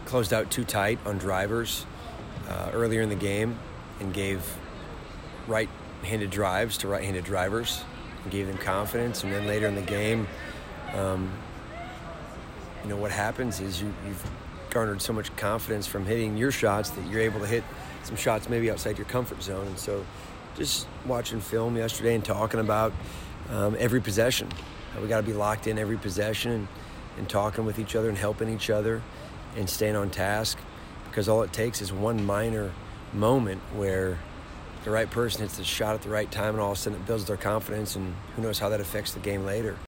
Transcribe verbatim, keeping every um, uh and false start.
closed out too tight on drivers uh, earlier in the game and gave right-handed drives to right-handed drivers and gave them confidence. And then later in the game, um, you know, what happens is you, you've garnered so much confidence from hitting your shots that you're able to hit some shots maybe outside your comfort zone. And so just watching film yesterday and talking about um, every possession, how we got to be locked in every possession and, and talking with each other and helping each other and staying on task, because all it takes is one minor moment where the right person hits the shot at the right time and all of a sudden it builds their confidence, and who knows how that affects the game later.